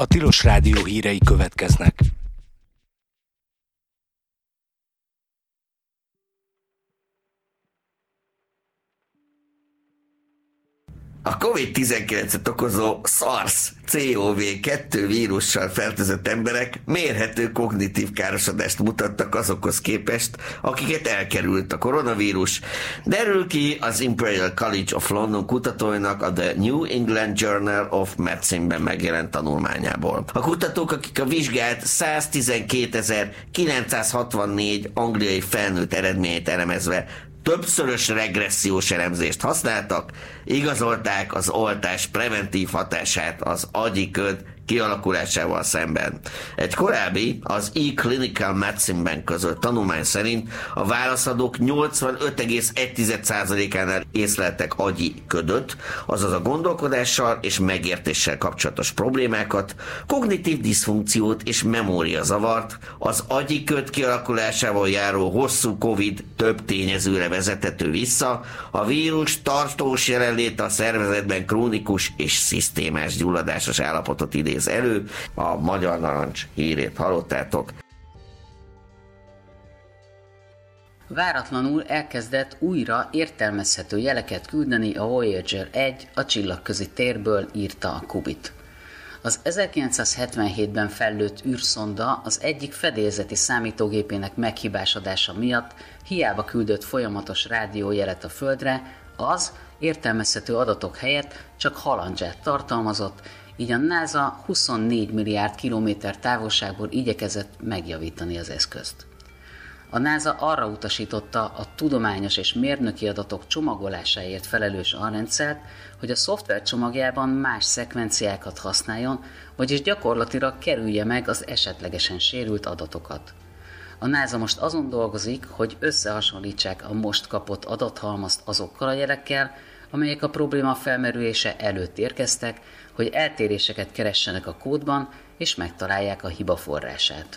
A Tilos Rádió hírei következnek. A COVID-19-et okozó SARS-CoV-2 vírussal fertőzött emberek mérhető kognitív károsodást mutattak azokhoz képest, akiket elkerült a koronavírus, derül ki az Imperial College of London kutatóinak a The New England Journal of Medicine-ben megjelent tanulmányából. A kutatók, akik a vizsgált 112.964 angliai felnőtt eredményét elemezve többszörös regressziós elemzést használtak, igazolták az oltás preventív hatását az agyi köd kialakulásával szemben. Egy korábbi, az E-Clinical Medicine-ben közölt tanulmány szerint a válaszadók 85,1%-ánál észleltek agyi ködöt, azaz a gondolkodással és megértéssel kapcsolatos problémákat, kognitív diszfunkciót és memóriazavart, az agyi köd kialakulásával járó hosszú COVID több tényezőre vezethető vissza, a vírus tartós jelenléte a szervezetben krónikus és szisztémás gyulladásos állapotot idéz elő. A Magyar Narancs hírét hallottátok. Váratlanul elkezdett újra értelmezhető jeleket küldeni a Voyager 1 a csillagközi térből, írta a Kubit. Az 1977-ben fellőtt űrszonda az egyik fedélzeti számítógépének meghibásodása miatt hiába küldött folyamatos rádiójelet a Földre, az értelmezhető adatok helyett csak halandzsát tartalmazott, így a NASA 24 milliárd kilométer távolságból igyekezett megjavítani az eszközt. A NASA arra utasította a tudományos és mérnöki adatok csomagolásáért felelős alrendszert, hogy a szoftver csomagjában más szekvenciákat használjon, vagyis gyakorlatilag kerülje meg az esetlegesen sérült adatokat. A NASA most azon dolgozik, hogy összehasonlítsák a most kapott adathalmazt azokkal a jelekkel, amelyek a probléma felmerülése előtt érkeztek, hogy eltéréseket keressenek a kódban, és megtalálják a hiba forrását.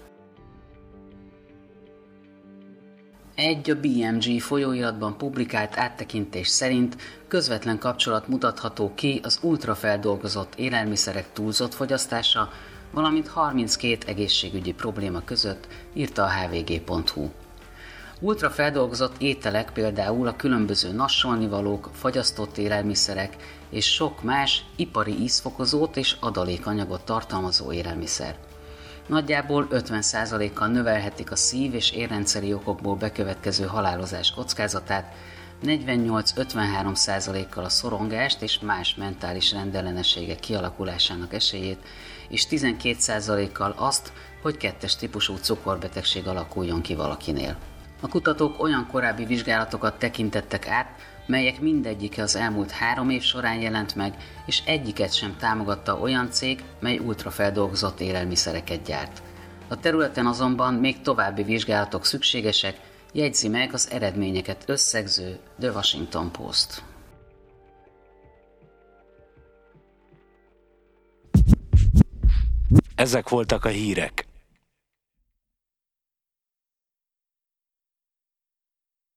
A BMG folyóiratban publikált áttekintés szerint közvetlen kapcsolat mutatható ki az ultrafeldolgozott élelmiszerek túlzott fogyasztása, valamint 32 egészségügyi probléma között, írta a hvg.hu. Ultrafeldolgozott ételek például a különböző nassolnivalók, fagyasztott élelmiszerek és sok más ipari ízfokozót és adalékanyagot tartalmazó élelmiszer. Nagyjából 50%-kal növelhetik a szív- és érrendszeri okokból bekövetkező halálozás kockázatát, 48-53%-kal a szorongást és más mentális rendellenességek kialakulásának esélyét, és 12%-kal azt, hogy 2-es típusú cukorbetegség alakuljon ki valakinél. A kutatók olyan korábbi vizsgálatokat tekintettek át, melyek mindegyike az elmúlt 3 év során jelent meg, és egyiket sem támogatta olyan cég, mely ultrafeldolgozott élelmiszereket gyárt. A területen azonban még további vizsgálatok szükségesek, jegyzi meg az eredményeket összegző The Washington Post. Ezek voltak a hírek.